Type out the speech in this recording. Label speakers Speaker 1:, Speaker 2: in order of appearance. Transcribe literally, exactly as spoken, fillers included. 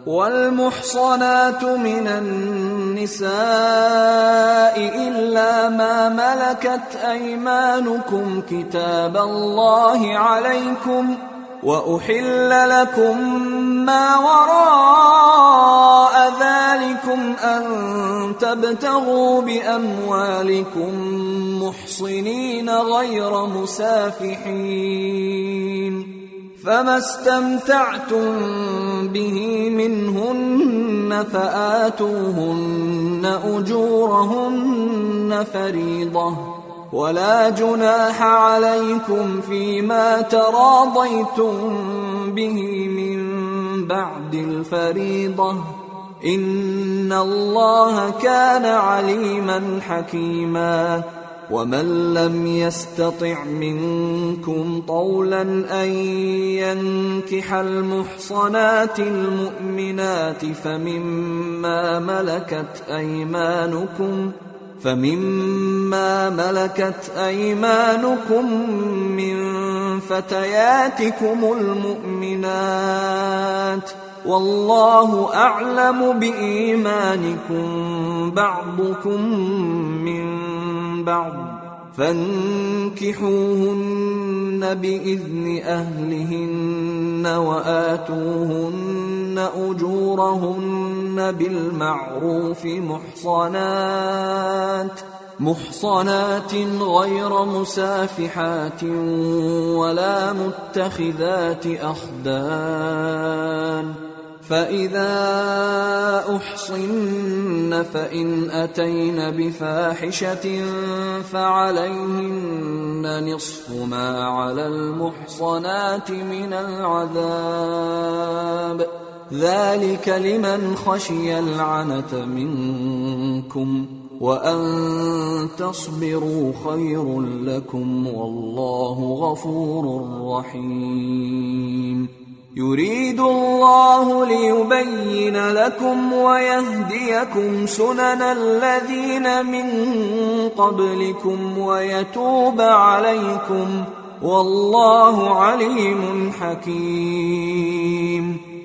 Speaker 1: والمحصنات من النساء إلا ما ملكت أيمانكم كتاب الله عليكم، وأحل لكم ما وراء ذلكم أن تبتغوا بأموالكم محصنين غير مسافحين، فما استمتعتم به منهن فآتوهن أجورهن فريضة، ولا جناح عليكم فيما تراضيتم به من بعد الفريضة، إن الله كان عليما حكيما. ومن لم يستطع منكم طولا أن ينكح المحصنات المؤمنات فمما ملكت أيمانكم فمما ملكت أيمانكم من فتياتكم المؤمنات، والله أعلم بإيمانكم بعضكم من بعض، فانكحوهن بإذن أهلهن وآتوهن أجورهن بالمعروف محصنات محصنات غير مسافحات ولا متخذات أخدان، فإذا أحصن فإن أتين بفاحشة فعليهن نصف ما على المحصنات من العذاب، ذلك لمن خشي العنة منكم، وأن تصبروا خير لكم، والله غفور رحيم. يريد الله ليبين لكم ويهديكم سنن الذين من قبلكم ويتوب عليكم، والله عليم حكيم.